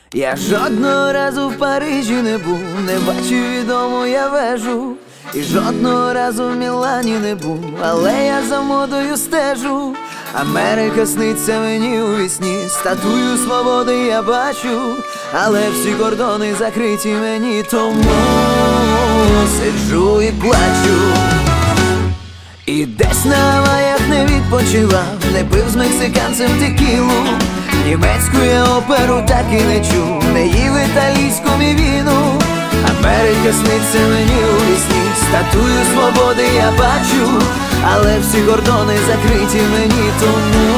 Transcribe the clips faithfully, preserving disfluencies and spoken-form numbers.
Я жодного разу в Парижі не був, не бачив відому я вежу. І жодного разу в Мілані не був, але я за модою стежу. Америка сниться мені у вісні, статую свободи я бачу, але всі кордони закриті мені, тому сиджу і плачу. І десь на Гаваях не відпочивав, не пив з мексиканцем текілу. Німецьку я оперу так і не чув, не їв італійську мівіну. Америка сниться мені у вісні, статую свободи я бачу, але всі кордони закриті мені, тому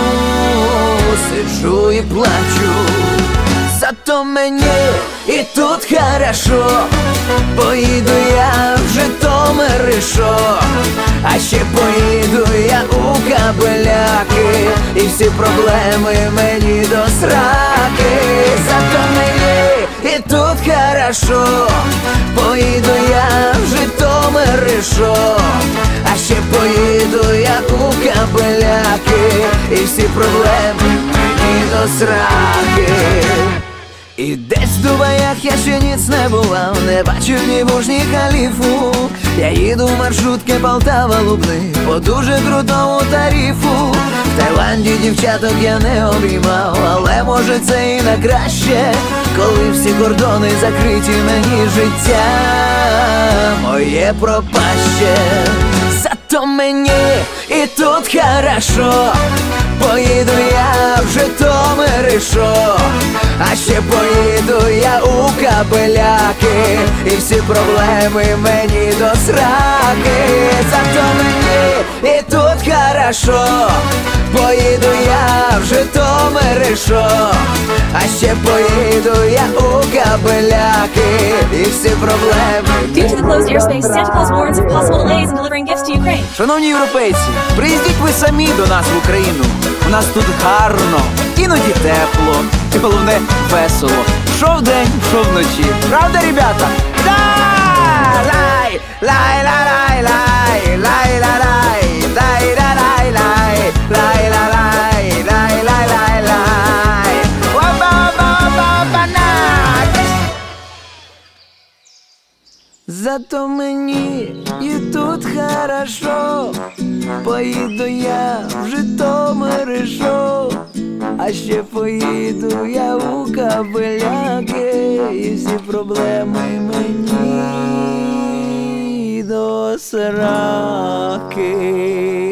сиджу і плачу. Зато мені і тут хорошо, поїду я в Житомир і що, а ще поїду я у Кабеляки, і всі проблеми мені до сраки. Зато мені і тут хорошо, поїду я в Житомир і що, а ще поїду я у Кабеляки, і всі проблеми мені до сраки. І десь в Дубаях я ще ніц не бував, не бачив ні Бурдж, ні Халіфу. Я їду в маршрутки Полтава-Лубни по дуже крутому тарифу. В Таїланді дівчаток я не обіймав, але може це і на краще, коли всі кордони закриті, мені життя моє пропаще. Зато мені і тут хорошо, поїду я в Житомир і що, а ще поїду я у Кабеляки, і всі проблеми мені до сраки. Зато мені і тут хорошо, поїду я в Житомир і що, а ще поїду я у Кабеляки, і всі проблеми. Due to the closed airspace, Santa Claus warns of possible delays in delivering gifts to Ukraine. Шановні європейці, приїздіть ви самі до нас в Україну. У нас тут гарно, іноді тепло, і головне весело. Що вдень, що вночі. Правда, ребята? Да! Лай! Лай, лай, лай, лай, лай, лай, лай, лай, лай, лай, лай, лай, лай, лай, лай, лай. Оба-ба-ба-ба-на! Зато мені і тут хорошо, поїду я в Житомир і що, а ще поїду я у Кабеляки, і всі проблеми мені до сраки.